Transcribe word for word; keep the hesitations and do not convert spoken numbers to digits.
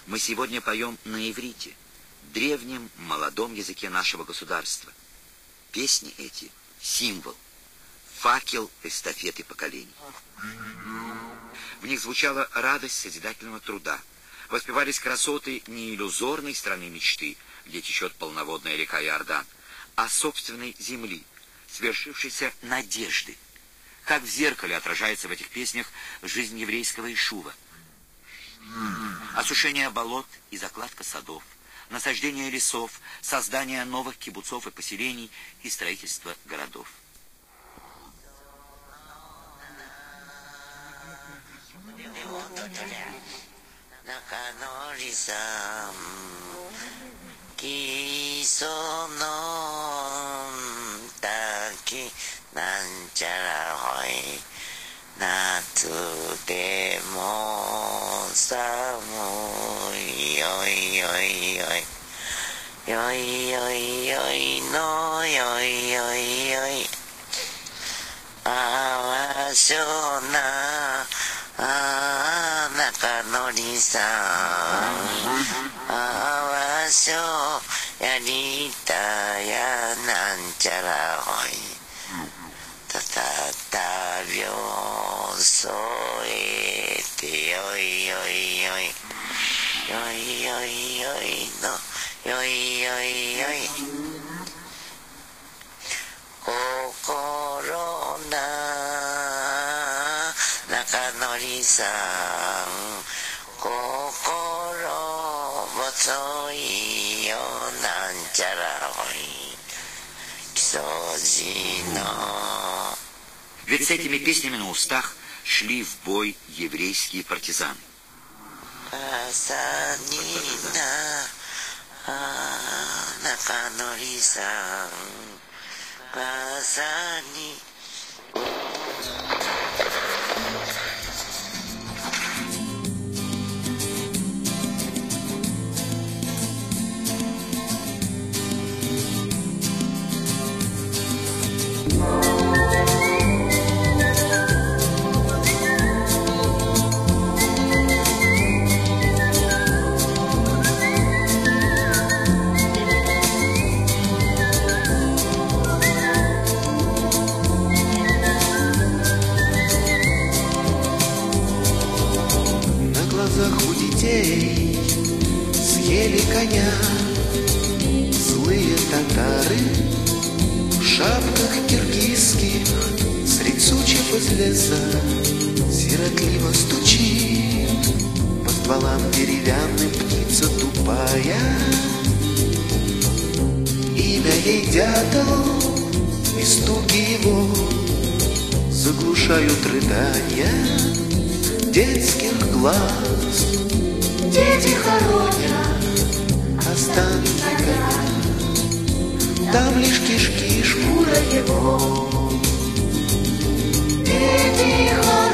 Мы сегодня поем на иврите, древнем молодом языке нашего государства. Песни эти — символ, факел эстафеты поколений. В них звучала радость созидательного труда, воспевались красоты не иллюзорной страны мечты, где течет полноводная река Иордан, а собственной земли, свершившейся надежды. Как в зеркале отражается в этих песнях жизнь еврейского ишува. Осушение болот и закладка садов, насаждение лесов, создание новых кибуцов и поселений и строительство городов. Natsu demo samui yoi yoi yoi yoi yoi yoi no yoi yoi yoi awasho na nakanori-san awasho yarita ya nanchara hoi tatatavyo soete yoi yoi yoi yoi yoi yoi no yoi yoi yoi kokoro na nakanori-san kokoro motsoi yo nanchara hoi kisojino. Ведь с этими песнями на устах шли в бой еврейские партизаны. Съели коня злые татары в шапках киргизских, средь сучьев из леса сиротливо стучит по стволам деревянным птица тупая. Имя ей дятел, и стуки его заглушают рыдания детских глаз. Дети хоронят останки коня, там лишь кишки, шкура его. Дети хоронят